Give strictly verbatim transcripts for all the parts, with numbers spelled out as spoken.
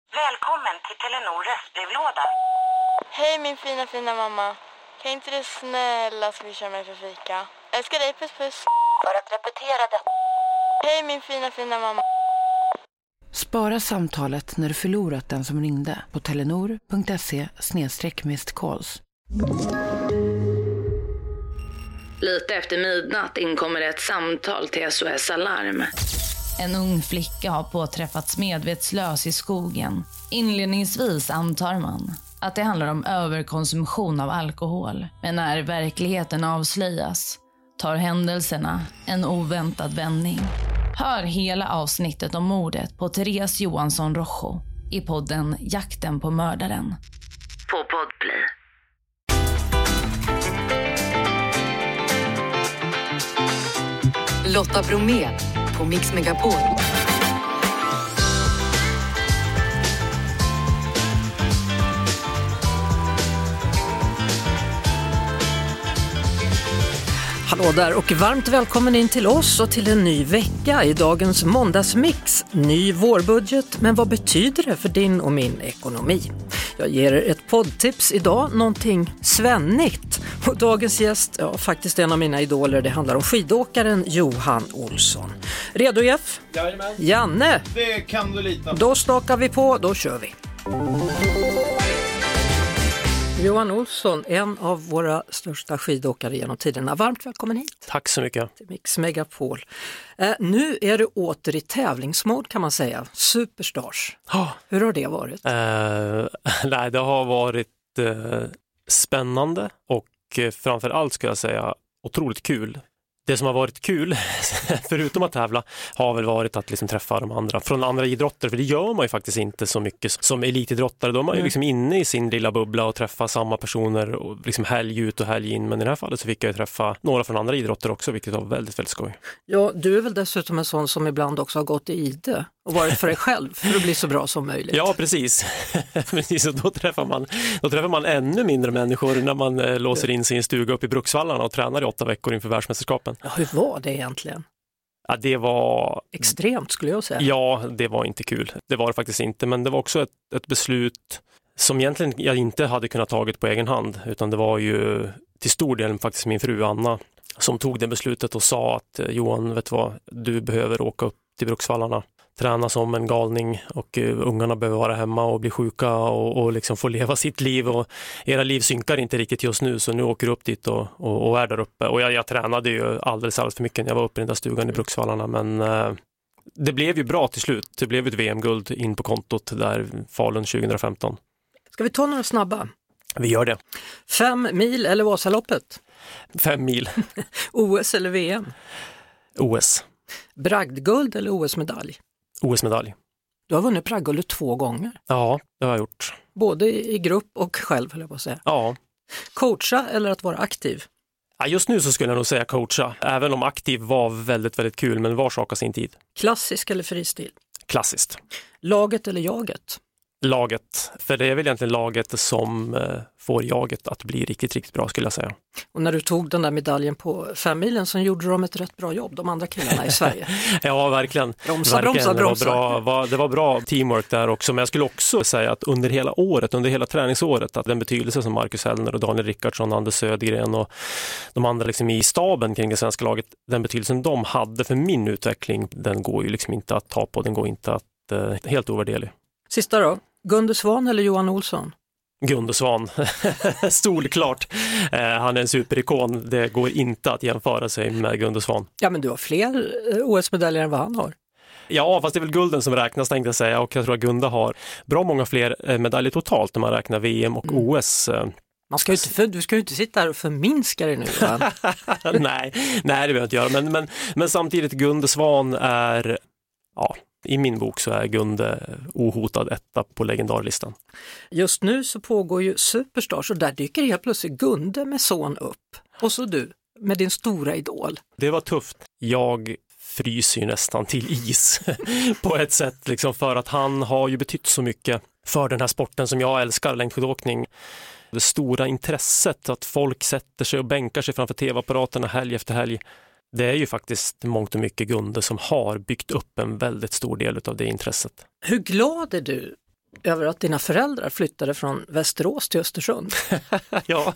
Välkommen till Telenor röstbrevlåda. Hej min fina fina mamma. Kan inte du snälla swisha mig för fika? Älskar dig, puss puss. För att repetera det. Hej min fina fina mamma. Spara samtalet när du förlorat den som ringde på telenor.se snedstreck missed calls. Lite efter midnatt inkommer ett samtal till S O S Alarm. En ung flicka har påträffats medvetslös i skogen. Inledningsvis antar man att det handlar om överkonsumtion av alkohol. Men när verkligheten avslöjas tar händelserna en oväntad vändning. Hör hela avsnittet om mordet på Therese Johansson Rojo i podden Jakten på mördaren. På Podplay. Lotta Bromé på Mix Megapol. Hallå där och varmt välkommen in till oss och till en ny vecka i dagens måndagsmix. Ny vårbudget, men vad betyder det för din och min ekonomi? Jag ger er ett poddtips idag, någonting svennigt. Och dagens gäst, ja faktiskt en av mina idoler, det handlar om skidåkaren Johan Olsson. Redo Jeff? Jajamän. Janne? Det kan du lita på. Då stakar vi på, då kör vi. Johan Olsson, en av våra största skidåkare genom tiderna. Varmt välkommen hit. Tack så mycket. Till Mix Megapol. Eh, nu är du åter i tävlingsmål kan man säga. Superstars. Oh. Hur har det varit? Eh, nej, det har varit eh, spännande och eh, framförallt ska jag säga otroligt kul. Det som har varit kul, förutom att tävla, har väl varit att liksom träffa de andra från andra idrotter. För det gör man ju faktiskt inte så mycket som elitidrottare. Då är man ju liksom inne i sin lilla bubbla och träffa samma personer och liksom helg ut och helg in. Men i det här fallet så fick jag träffa några från andra idrotter också, vilket var väldigt, väldigt skoj. Ja, du är väl dessutom en sån som ibland också har gått i ide och varit för dig själv för att bli så bra som möjligt. Ja, precis. precis. Och då träffar man, då träffar man ännu mindre människor när man eh, låser in sin stuga upp i Bruksvallarna och tränar i åtta veckor inför världsmästerskapen. Ja, hur var det egentligen? Ja, det var... Extremt skulle jag säga. Ja, det var inte kul. Det var det faktiskt inte. Men det var också ett, ett beslut som egentligen jag inte hade kunnat tagit på egen hand. Utan det var ju till stor del faktiskt min fru Anna som tog det beslutet och sa att Johan, vet du vad, du behöver åka upp till Bruksvallarna. Träna som en galning och uh, ungarna behöver vara hemma och bli sjuka och, och liksom få leva sitt liv och era liv synkar inte riktigt just nu så nu åker du upp dit och, och, och är där uppe och jag, jag tränade ju alldeles, alldeles för mycket när jag var uppe i den där stugan i Bruksvallarna men uh, det blev ju bra till slut. Det blev ett V M-guld in på kontot där Falun tjugohundrafemton. Ska vi ta några snabba? Vi gör det. Fem mil eller Vasaloppet? Fem mil. O S eller V M? O S. Bragdguld eller O S-medalj? O S-medalj. Du har vunnit bragdguldet två gånger. Ja, det har jag gjort. Både i grupp och själv, höll jag på att säga. Ja. Coacha eller att vara aktiv? Ja, just nu så skulle jag nog säga coacha. Även om aktiv var väldigt, väldigt kul, men var sak av sin tid. Klassisk eller fristil? Klassiskt. Laget eller jaget? Laget. För det är väl egentligen laget som eh, får jaget att bli riktigt, riktigt bra skulle jag säga. Och när du tog den där medaljen på femmilen så gjorde de ett rätt bra jobb, de andra killarna i Sverige. Ja, verkligen. Bromsa, verkligen. bromsa, bromsa. Det var, bra, var, det var bra teamwork där också. Men jag skulle också säga att under hela året, under hela träningsåret, att den betydelse som Marcus Hellner och Daniel Rickardsson, Anders Södergren och de andra liksom i staben kring det svenska laget, den betydelsen de hade för min utveckling, den går ju liksom inte att ta på, den går inte att, eh, helt ovärderlig. Sista då, Gunde Svan eller Johan Olsson? Gunde Svan, stolklart. Eh, han är en superikon. Det går inte att jämföra sig med Gunde Svan. Ja, men du har fler O S-medaljer än vad han har. Ja, fast det är väl gulden som räknas, tänkte jag säga. Och jag tror att Gunde har bra många fler medaljer totalt när man räknar V M och mm. O S. Man ska ju inte för, du ska ju inte sitta här och förminska det nu. nej, nej, det behöver jag inte göra. Men, men, men samtidigt, Gunde Svan är... ja. I min bok så är Gunde ohotad etta på legendarlistan. Just nu så pågår ju Superstars och där dyker helt plötsligt Gunde med son upp. Och så du med din stora idol. Det var tufft. Jag fryser ju nästan till is på ett sätt liksom, för att han har ju betytt så mycket för den här sporten som jag älskar, längdskidåkning. Det stora intresset att folk sätter sig och bänkar sig framför tv-apparaterna helg efter helg. Det är ju faktiskt mångt och mycket Gunde som har byggt upp en väldigt stor del av det intresset. Hur glad är du över att dina föräldrar flyttade från Västerås till Östersund. Ja,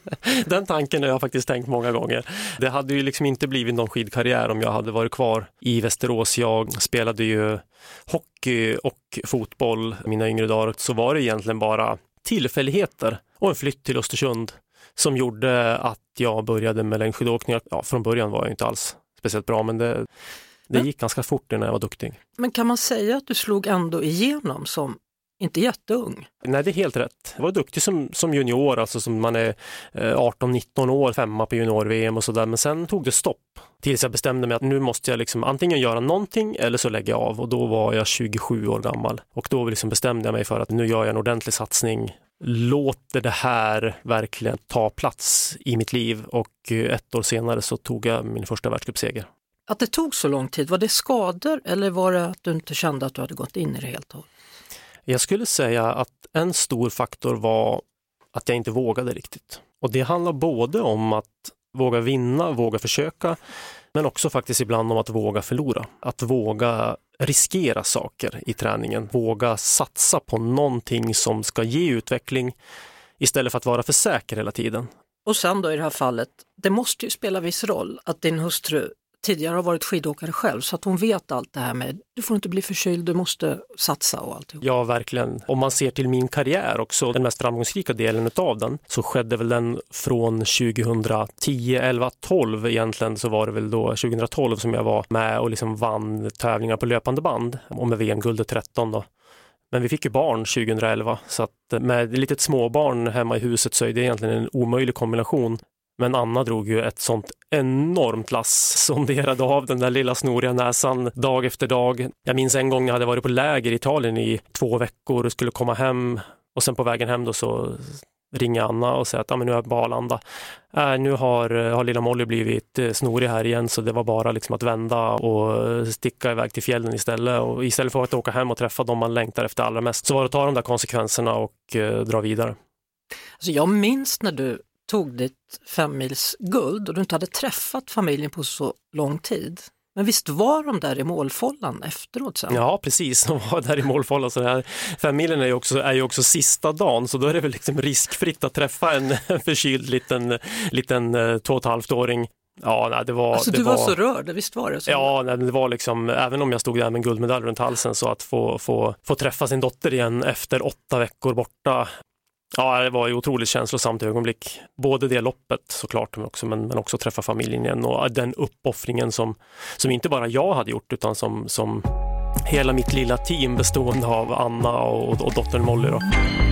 den tanken har jag faktiskt tänkt många gånger. Det hade ju liksom inte blivit någon skidkarriär om jag hade varit kvar i Västerås. Jag spelade ju hockey och fotboll mina yngre dagar. Så var det egentligen bara tillfälligheter och en flytt till Östersund som gjorde att jag började med längdskidåkning. Ja, från början var jag inte alls speciellt bra, men det, det gick ganska fort när jag var duktig. Men kan man säga att du slog ändå igenom som inte jätteung? Nej, det är helt rätt. Jag var duktig som, som junior, alltså som man är arton nitton år, femma på junior-V M och sådär. Men sen tog det stopp tills jag bestämde mig att nu måste jag liksom antingen göra någonting eller så lägger jag av. Och då var jag tjugosju år gammal. Och då liksom bestämde jag mig för att nu gör jag en ordentlig satsning. Låter det här verkligen ta plats i mitt liv? Och ett år senare så tog jag min första världscupseger. Att det tog så lång tid, var det skador eller var det att du inte kände att du hade gått in i det helt och hållet? Jag skulle säga att en stor faktor var att jag inte vågade riktigt. Och det handlar både om att våga vinna, våga försöka, men också faktiskt ibland om att våga förlora. Att våga riskera saker i träningen. Våga satsa på någonting som ska ge utveckling istället för att vara för säker hela tiden. Och sen då i det här fallet, det måste ju spela viss roll att din hustru tidigare har varit skidåkare själv så att hon vet allt det här med du får inte bli förkyld, du måste satsa och allt. Ja, verkligen. Om man ser till min karriär också, den mest framgångsrika delen av den, så skedde väl den från tjugohundratio, elva, tolv egentligen, så var det väl då tjugohundratolv som jag var med och liksom vann tävlingar på löpande band och med V M-guldet tretton då. Men vi fick ju barn tjugohundraelva så att med ett litet småbarn hemma i huset så är det egentligen en omöjlig kombination. Men Anna drog ju ett sånt enormt lass, sonderade av den där lilla snoriga näsan dag efter dag. Jag minns en gång jag hade varit på läger i Italien i två veckor och skulle komma hem. Och sen på vägen hem då så ringer Anna och säger att ah, men nu är jag på Arlanda. Äh, nu har, har lilla Molly blivit snorig här igen så det var bara liksom att vända och sticka iväg till fjällen istället. Och istället för att åka hem och träffa dem man längtar efter allra mest så var det att ta de där konsekvenserna och eh, dra vidare. Alltså jag minns när du tog ditt femmils guld och du inte hade träffat familjen på så lång tid. Men visst var de där i målfållan efteråt sen? Ja, precis. De var där i målfållan. Så det här familjen är ju, också, är ju också sista dagen så då är det väl liksom riskfritt att träffa en förkyld liten, liten två och ett halvt åring. Ja, nej, det var... Alltså det du var, var så rörd, visst var det så? Ja, nej, det var liksom, även om jag stod där med en guldmedalj runt halsen så att få, få, få träffa sin dotter igen efter åtta veckor borta. Ja, det var ju otroligt känslosamt ögonblick. Både det loppet såklart, men också, men, men också träffa familjen igen. Och den uppoffringen som, som inte bara jag hade gjort utan som, som hela mitt lilla team bestående av Anna och, och dottern Molly då.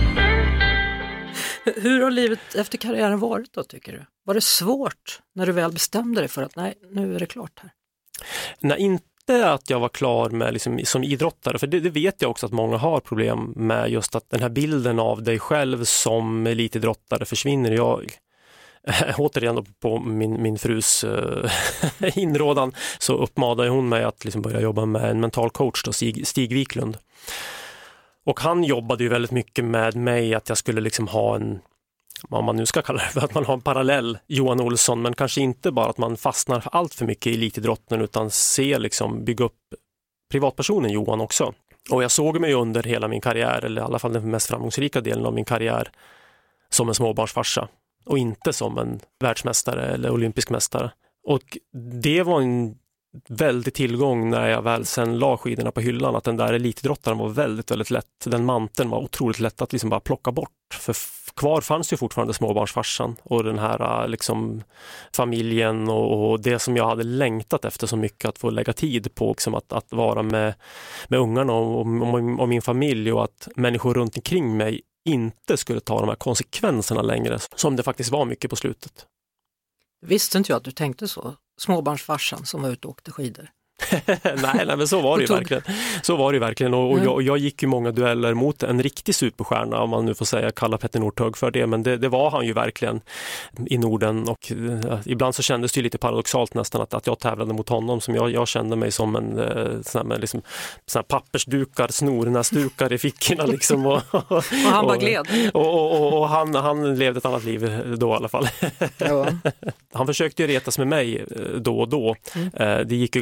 Hur har livet efter karriären varit då tycker du? Var det svårt när du väl bestämde dig för att nej, nu är det klart här? Nej, inte att jag var klar med liksom, som idrottare, för det, det vet jag också att många har problem med, just att den här bilden av dig själv som elitidrottare försvinner. Jag återigen på min, min frus uh, inrådan så uppmanade hon mig att liksom börja jobba med en mental coach då, Stig, Stig Wiklund. Och han jobbade ju väldigt mycket med mig att jag skulle liksom ha en, om man nu ska kalla det för att man har en parallell Johan Olsson, men kanske inte bara att man fastnar allt för mycket i elitidrotten utan ser liksom bygga upp privatpersonen Johan också. Och jag såg mig under hela min karriär, eller i alla fall den mest framgångsrika delen av min karriär, som en småbarnsfarsa och inte som en världsmästare eller olympisk mästare. Och det var en väldigt tillgång när jag väl sen la skidorna på hyllan, att den där elitidrottaren var väldigt, väldigt lätt. Den manteln var otroligt lätt att liksom bara plocka bort. För kvar fanns ju fortfarande småbarnsfarsan och den här liksom familjen och, och det som jag hade längtat efter så mycket, att få lägga tid på liksom att, att vara med, med ungarna och, och, och min familj, och att människor runt omkring mig inte skulle ta de här konsekvenserna längre, som det faktiskt var mycket på slutet. Visste inte jag att du tänkte så? Småbarnsfarsan som var ute och åkte skidor. nej, nej, men så var det ju tog... verkligen. Så var det ju verkligen. Och, och jag, jag gick ju många dueller mot en riktig superstjärna, om man nu får säga, kalla Petter Northug för det. Men det, det var han ju verkligen i Norden. Och uh, ibland så kändes det ju lite paradoxalt nästan att, att jag tävlade mot honom, som jag, jag kände mig som en uh, sån här, med, liksom, sån här pappersdukar, snornäsdukar i fickorna liksom. Och, och, och han var gled. Och, och, och, och han, han levde ett annat liv då i alla fall. Ja. Han försökte ju retas med mig då och då. Mm. Uh, det gick ju ganska dåligt.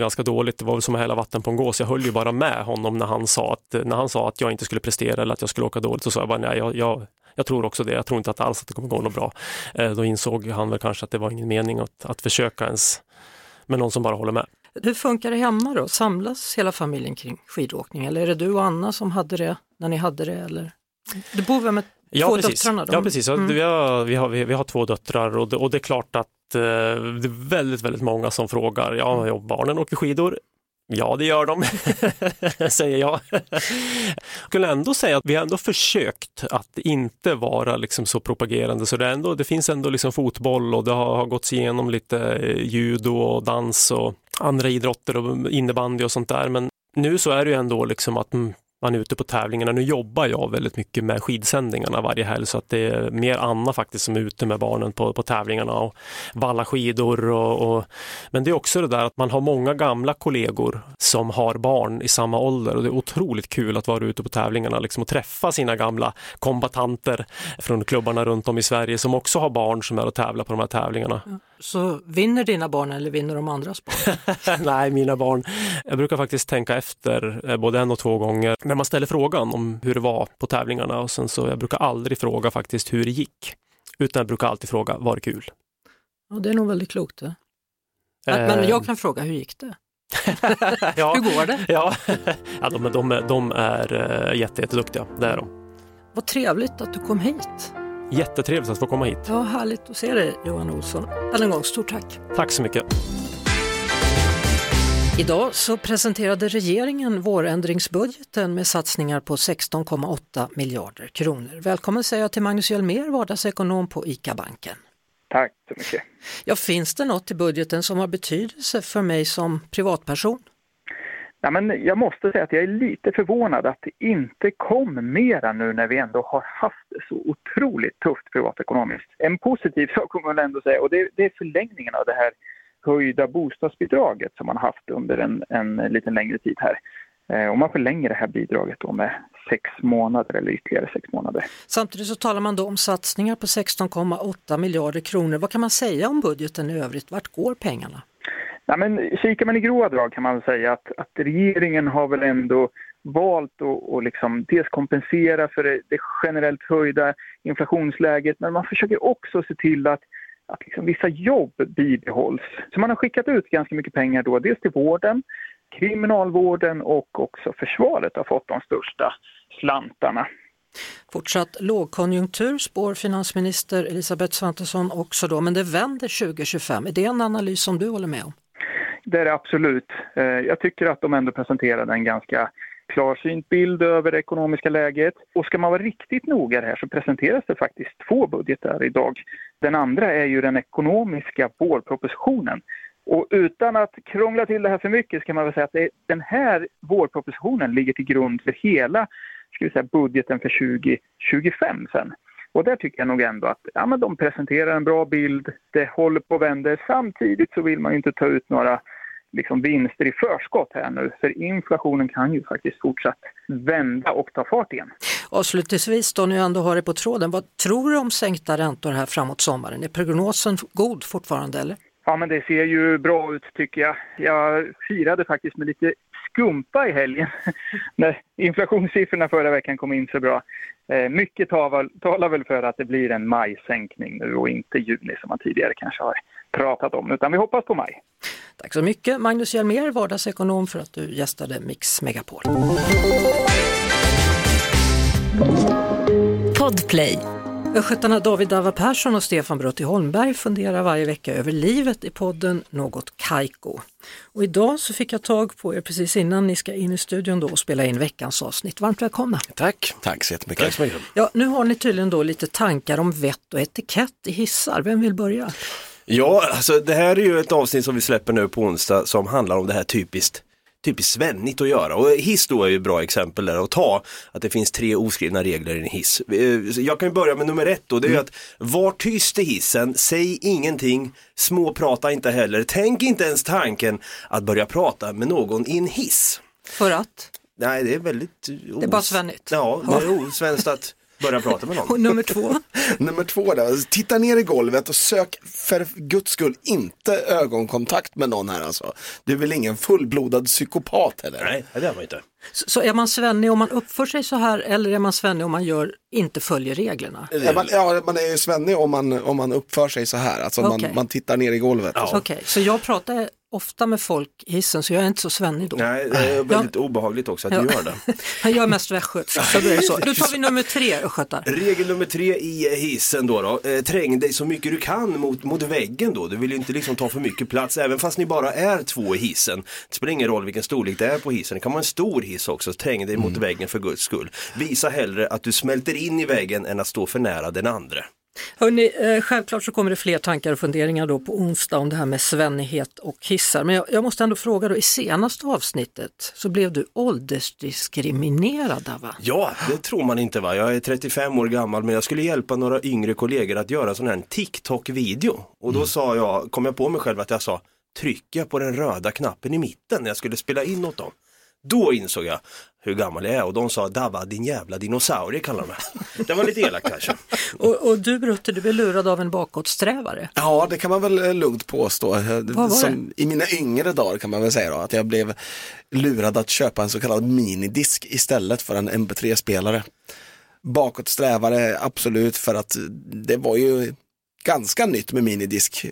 dåligt. Det var väl som att hälla vatten på en gås. Jag höll ju bara med honom när han sa att, när han sa att jag inte skulle prestera eller att jag skulle åka dåligt. Så sa jag bara nej, jag, jag, jag tror också det. Jag tror inte att alls att det kommer gå något bra. Eh, då insåg han väl kanske att det var ingen mening att, att försöka ens med någon som bara håller med. Hur funkar det hemma då? Samlas hela familjen kring skidåkning? Eller är det du och Anna som hade det när ni hade det? Eller? Du bor väl med ja, två precis. döttrarna? De... Ja, precis. Mm. Vi, har, vi, har, vi har två döttrar och det, och det är klart att eh, det är väldigt, väldigt många som frågar, ja, ja barnen åker skidor. Ja, det gör de, säger jag. Jag skulle ändå säga att vi har ändå försökt att inte vara liksom så propagerande. Så det, är ändå, det finns ändå liksom fotboll och det har, har gått igenom lite judo och dans och andra idrotter och innebandy och sånt där. Men nu så är det ju ändå liksom att man är ute på tävlingarna. Nu jobbar jag väldigt mycket med skidsändningarna varje helg så att det är mer Anna faktiskt som är ute med barnen på, på tävlingarna och valla skidor. Och, och, men det är också det där att man har många gamla kollegor som har barn i samma ålder och det är otroligt kul att vara ute på tävlingarna liksom, och träffa sina gamla kombatanter från klubbarna runt om i Sverige som också har barn som är och tävlar på de här tävlingarna. Ja. Så vinner dina barn eller vinner de andras barn? Nej, mina barn. Jag brukar faktiskt tänka efter både en och två gånger när man ställer frågan om hur det var på tävlingarna och sen så jag brukar aldrig fråga faktiskt hur det gick. Utan jag brukar alltid fråga, var det kul? Ja, det är nog väldigt klokt det. Men, eh. men jag kan fråga, hur gick det? Ja, hur går det? Ja, ja de, de, de är jätte, jätteduktiga, det är de. Vad trevligt att du kom hit. Jättetrevligt att få komma hit. Ja, härligt att se dig, Johan Olsson. Än en gång, stort tack. Tack så mycket. Idag så presenterade regeringen vårändringsbudgeten med satsningar på sexton komma åtta miljarder kronor. Välkommen säger jag till Magnus Hjelmér, vardagsekonom på ICA-banken. Tack så mycket. Ja, finns det något i budgeten som har betydelse för mig som privatperson? Ja, men jag måste säga att jag är lite förvånad att det inte kom mera nu när vi ändå har haft det så otroligt tufft privatekonomiskt. En positiv sak kommer man ändå säga och det, det är förlängningen av det här höjda bostadsbidraget som man haft under en, en liten längre tid här. Eh, om man förlänger det här bidraget då med sex månader eller ytterligare sex månader. Samtidigt så talar man då om satsningar på sexton komma åtta miljarder kronor. Vad kan man säga om budgeten i övrigt? Vart går pengarna? Ja, men kikar man i grova drag kan man säga att, att regeringen har väl ändå valt att, att liksom dels kompensera för det, det generellt höjda inflationsläget, men man försöker också se till att, att liksom vissa jobb bibehålls. Så man har skickat ut ganska mycket pengar då, dels till vården, kriminalvården och också försvaret har fått de största slantarna. Fortsatt lågkonjunktur spår finansminister Elisabeth Svantesson också då, men det vänder tjugo tjugofem. Är det en analys som du håller med om? Det är det absolut. Jag tycker att de ändå presenterade en ganska klarsynt bild över det ekonomiska läget. Och ska man vara riktigt noga här så presenteras det faktiskt två budgetar idag. Den andra är ju den ekonomiska vårpropositionen. Och utan att krångla till det här för mycket ska man väl säga att det, den här vårpropositionen ligger till grund för hela ska vi säga, budgeten för tjugo tjugofem sen. Och där tycker jag nog ändå att ja, men de presenterar en bra bild, det håller på att vända. Samtidigt så vill man ju inte ta ut några liksom, vinster i förskott här nu. För inflationen kan ju faktiskt fortsatt vända och ta fart igen. Avslutningsvis då, nu ändå har det på tråden. Vad tror du om sänkta räntor här framåt sommaren? Är prognosen god fortfarande eller? Ja, men det ser ju bra ut tycker jag. Jag firade faktiskt med lite skumpa i helgen när inflationssiffrorna förra veckan kom in så bra. Eh, mycket talar, talar väl för att det blir en majsänkning nu och inte juni som man tidigare kanske har pratat om, utan vi hoppas på maj. Tack så mycket Magnus Hjelmér, vardagsekonom, för att du gästade Mix Megapol. Podplay. Östgötarna David Dava Persson och Stefan Brutti Holmberg funderar varje vecka över livet i podden Något Kaiko. Och idag så fick jag tag på er precis innan ni ska in i studion då och spela in veckans avsnitt. Varmt välkomna. Tack. Tack så jättemycket. Tack så mycket. Ja, nu har ni tydligen då lite tankar om vett och etikett i hissar. Vem vill börja? Ja, alltså det här är ju ett avsnitt som vi släpper nu på onsdag som handlar om det här typiskt typiskt svennigt att göra. Och hiss då är ju ett bra exempel där att ta att det finns tre oskrivna regler i en hiss. Jag kan ju börja med nummer ett då. Det är ju att var tyst i hissen, säg ingenting, småprata inte heller. Tänk inte ens tanken att börja prata med någon i en hiss. För att? Nej, det är väldigt... Det är bara svennigt. Ja, det är osvenskt att börja prata med någon. Och nummer två? Nummer två då, titta ner i golvet och sök för guds skull inte ögonkontakt med någon här alltså. Du är väl ingen fullblodad psykopat heller? Nej, det är man inte. Så, så är man svennig om man uppför sig så här eller är man svennig om man gör, inte följer reglerna? Ja, man, ja, man är ju svennig om man, om man uppför sig så här, alltså okay. man, man tittar ner i golvet. Ja. Okej, okay. Så jag pratar ofta med folk i hissen så jag är inte så svennig då. Nej, det är väldigt ja. obehagligt också att ja. du gör det. Jag är mest västgötsk, så det är så. Nu tar vi nummer tre, Östgötar. Regel nummer tre i hissen då, då. Eh, träng dig så mycket du kan mot, mot väggen då. Du vill ju inte liksom ta för mycket plats, även fast ni bara är två i hissen. Det spelar ingen roll vilken storlek det är på hissen. Det kan vara en stor hiss också. Träng dig mot mm. väggen för guds skull. Visa hellre att du smälter in i väggen än att stå för nära den andra. Hörrni, eh, självklart så kommer det fler tankar och funderingar då på onsdag om det här med svennighet och hissar. Men jag, jag måste ändå fråga då, i senaste avsnittet så blev du åldersdiskriminerad, va? Ja, det tror man inte, va? Jag är trettiofem år gammal, men jag skulle hjälpa några yngre kollegor att göra en sån här TikTok-video. Och då mm. sa jag, kom jag på mig själv att jag sa, trycka på den röda knappen i mitten när jag skulle spela in åt dem. Då insåg jag hur gammal jag är och de sa, Dabba, din jävla dinosaurie kallar de mig. Det var lite elakt kanske. och, och du, Brutte, du blev lurad av en bakåtsträvare. Ja, det kan man väl lugnt påstå. Vad var Som, I mina yngre dagar kan man väl säga då, att jag blev lurad att köpa en så kallad minidisk istället för en M P tre-spelare. Bakåtsträvare, absolut, för att det var ju ganska nytt med minidisk,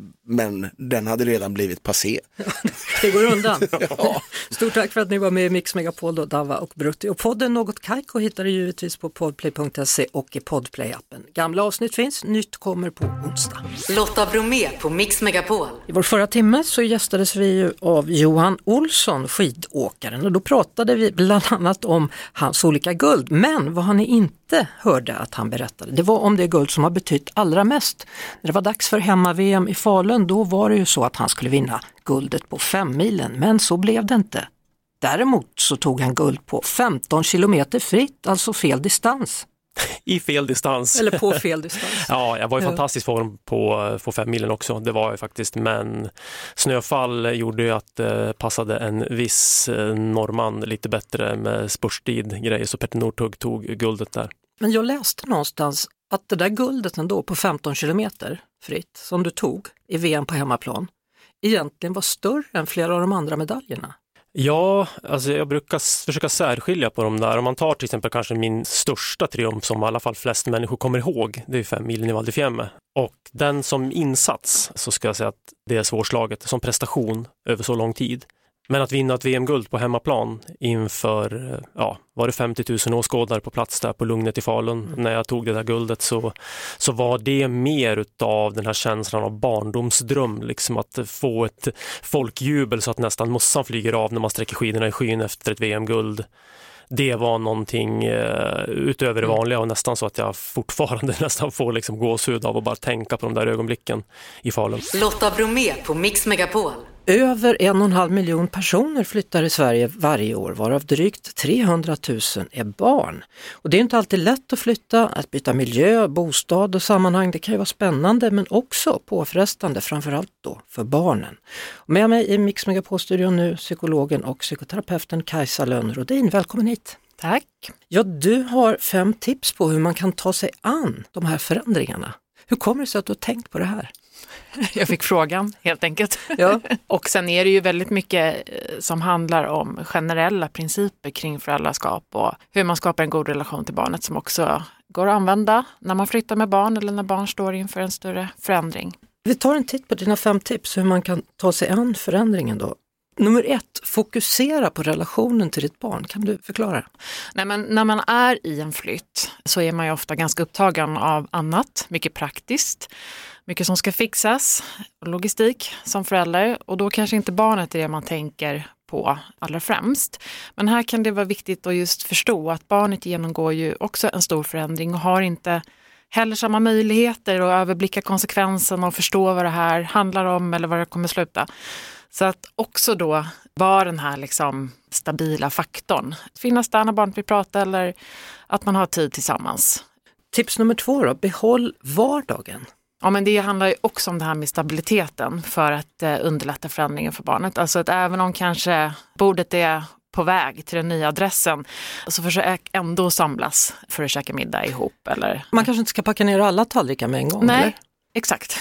men den hade redan blivit passé. Det går undan. Ja. Stort tack för att ni var med i Mix Megapol då, Dava och Brutti. Och podden Något Kaiko hittar du givetvis på podplay punkt se och i Podplay-appen. Gamla avsnitt finns, nytt kommer på onsdag. Lotta Bromé på Mix Megapol. I vår förra timme så gästades vi ju av Johan Olsson, skidåkaren. Och då pratade vi bland annat om hans olika guld. Men vad han inte hörde att han berättade, det var om det guld som har betytt allra mest. När det var dags för hemma-V M i Falun, då var det ju så att han skulle vinna guldet på fem milen, men så blev det inte. Däremot så tog han guld på femton kilometer fritt, alltså fel distans. I fel distans. Eller på fel distans. Ja, jag var i fantastisk form på, på fem milen också. Det var jag faktiskt, men snöfall gjorde ju att det passade en viss norrman lite bättre med spurstid grejer, så Petter Northug tog guldet där. Men jag läste någonstans att det där guldet ändå på femton kilometer fritt som du tog i V M på hemmaplan egentligen var större än flera av de andra medaljerna. Ja, alltså jag brukar försöka särskilja på dem där. Om man tar till exempel kanske min största triumf som i alla fall flest människor kommer ihåg, det är fem milen i Val di Fiemme. Och den som insats så ska jag säga att det är svårslaget som prestation över så lång tid. Men att vinna ett V M-guld på hemmaplan inför, ja, var det femtio tusen åskådare på plats där på Lugnet i Falun. Mm. När jag tog det där guldet så, så var det mer utav den här känslan av barndomsdröm. Liksom att få ett folkjubel så att nästan mossan flyger av när man sträcker skidorna i skyn efter ett V M-guld. Det var någonting eh, utöver det vanliga och nästan så att jag fortfarande nästan får liksom gåshud av att bara tänka på de där ögonblicken i Falun. Lotta Bromé på Mix Megapol. Över en och en halv miljon personer flyttar i Sverige varje år, varav drygt trehundratusen är barn. Och det är inte alltid lätt att flytta, att byta miljö, bostad och sammanhang. Det kan ju vara spännande men också påfrestande, framförallt då för barnen. Och med mig i Mix Megapol-studion nu psykologen och psykoterapeuten Kajsa Lönnrodin. Välkommen hit. Tack. Ja, du har fem tips på hur man kan ta sig an de här förändringarna. Hur kommer det sig att du har tänkt på det här? Jag fick frågan helt enkelt. Ja. Och sen är det ju väldigt mycket som handlar om generella principer kring föräldraskap och hur man skapar en god relation till barnet som också går att använda när man flyttar med barn eller när barn står inför en större förändring. Vi tar en titt på dina fem tips hur man kan ta sig an förändringen då. Nummer ett, fokusera på relationen till ditt barn. Kan du förklara? Nej, men när man är i en flytt så är man ju ofta ganska upptagen av annat, mycket praktiskt. Mycket som ska fixas, logistik som förälder, och då kanske inte barnet är det man tänker på allra främst. Men här kan det vara viktigt att just förstå att barnet genomgår ju också en stor förändring och har inte heller samma möjligheter att överblicka konsekvenserna och förstå vad det här handlar om eller vad det kommer sluta. Så att också då vara den här liksom stabila faktorn. Finnas där när barnet vill prata eller att man har tid tillsammans. Tips nummer två då, behåll vardagen. Ja, men det handlar ju också om det här med stabiliteten för att eh, underlätta förändringen för barnet. Alltså att även om kanske bordet är på väg till den nya adressen. Så försök ändå samlas för att käka middag ihop. Eller... Man kanske inte ska packa ner alla tallrikar med en gång, Nej. eller? Exakt.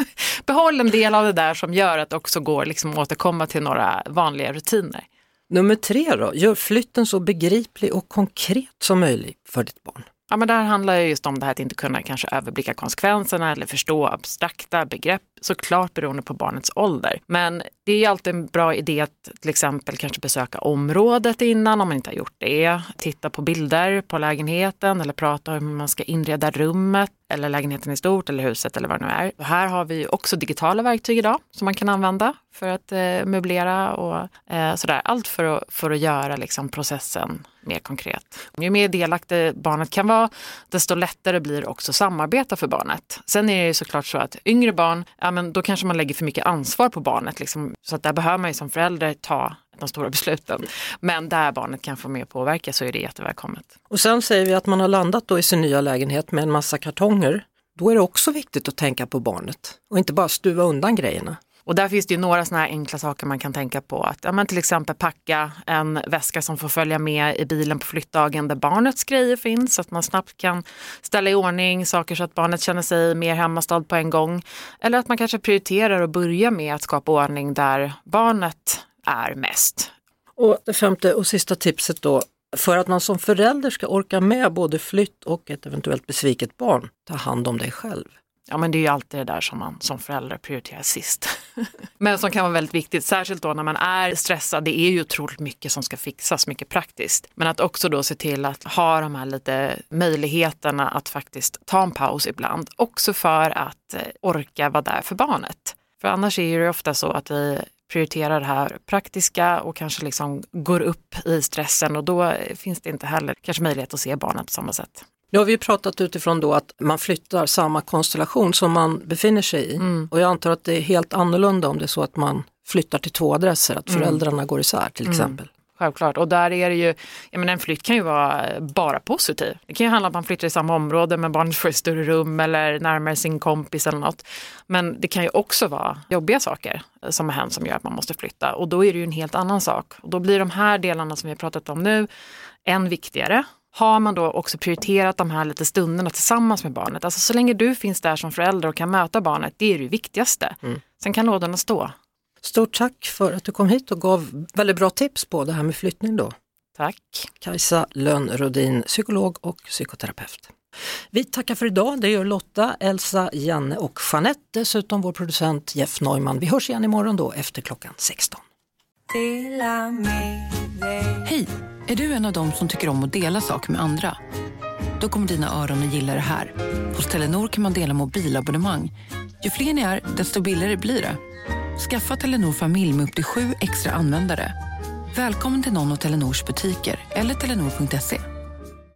Behåll en del av det där som gör att det också går liksom att återkomma till några vanliga rutiner. Nummer tre då, gör flytten så begriplig och konkret som möjligt för ditt barn. Ja, men där handlar det just om det här att inte kunna kanske överblicka konsekvenserna eller förstå abstrakta begrepp, såklart beroende på barnets ålder. Men det är ju alltid en bra idé att till exempel kanske besöka området innan om man inte har gjort det. Titta på bilder på lägenheten eller prata om hur man ska inreda rummet eller lägenheten i stort eller huset eller vad det nu är. Och här har vi ju också digitala verktyg idag som man kan använda för att eh, möblera och eh, sådär. Allt för att, för att göra liksom, processen mer konkret. Ju mer delaktig barnet kan vara, desto lättare blir också samarbeta för barnet. Sen är det ju såklart så att yngre barn, ja, men då kanske man lägger för mycket ansvar på barnet. Liksom, så att där behöver man ju som förälder ta de stora besluten. Men där barnet kan få mer påverka så är det jättevälkommet. Och sen säger vi att man har landat då i sin nya lägenhet med en massa kartonger. Då är det också viktigt att tänka på barnet och inte bara stuva undan grejerna. Och där finns det ju några såna här enkla saker man kan tänka på. Att ja, men till exempel packa en väska som får följa med i bilen på flyttdagen där barnets grejer finns. Så att man snabbt kan ställa i ordning saker så att barnet känner sig mer hemmastad på en gång. Eller att man kanske prioriterar att börja med att skapa ordning där barnet är mest. Och det femte och sista tipset då. För att man som förälder ska orka med både flytt och ett eventuellt besviket barn, ta hand om dig själv. Ja, men det är ju alltid det där som man som förälder prioriterar sist. Men som kan vara väldigt viktigt, särskilt då när man är stressad. Det är ju otroligt mycket som ska fixas, mycket praktiskt. Men att också då se till att ha de här lite möjligheterna att faktiskt ta en paus ibland. Också för att orka vara där för barnet. För annars är det ofta så att vi prioriterar det här praktiska och kanske liksom går upp i stressen. Och då finns det inte heller kanske möjlighet att se barnet på samma sätt. Nu har vi pratat utifrån då att man flyttar samma konstellation som man befinner sig i. Mm. Och jag antar att det är helt annorlunda om det är så att man flyttar till två adresser, att föräldrarna mm. går isär till exempel. Mm. Självklart. Och där är det ju, jag menar, en flytt kan ju vara bara positiv. Det kan ju handla om att man flyttar i samma område men barnet får ett större rum eller närmare sin kompis eller något. Men det kan ju också vara jobbiga saker som har hänt som gör att man måste flytta. Och då är det ju en helt annan sak. Och då blir de här delarna som vi har pratat om nu än viktigare. Har man då också prioriterat de här lite stunderna tillsammans med barnet. Alltså så länge du finns där som förälder och kan möta barnet, det är det viktigaste. Mm. Sen kan lådorna stå. Stort tack för att du kom hit och gav väldigt bra tips på det här med flyttning då. Tack. Kajsa Lönnrodin, psykolog och psykoterapeut. Vi tackar för idag. Det gör Lotta, Elsa, Janne och Jeanette. Dessutom vår producent Jeff Neumann. Vi hörs igen imorgon då efter klockan sexton. Hej! Är du en av dem som tycker om att dela saker med andra? Då kommer dina öron att gilla det här. Hos Telenor kan man dela mobilabonnemang. Ju fler ni är, desto billigare blir det. Skaffa Telenor familj med upp till sju extra användare. Välkommen till någon av Telenors butiker eller telenor punkt se.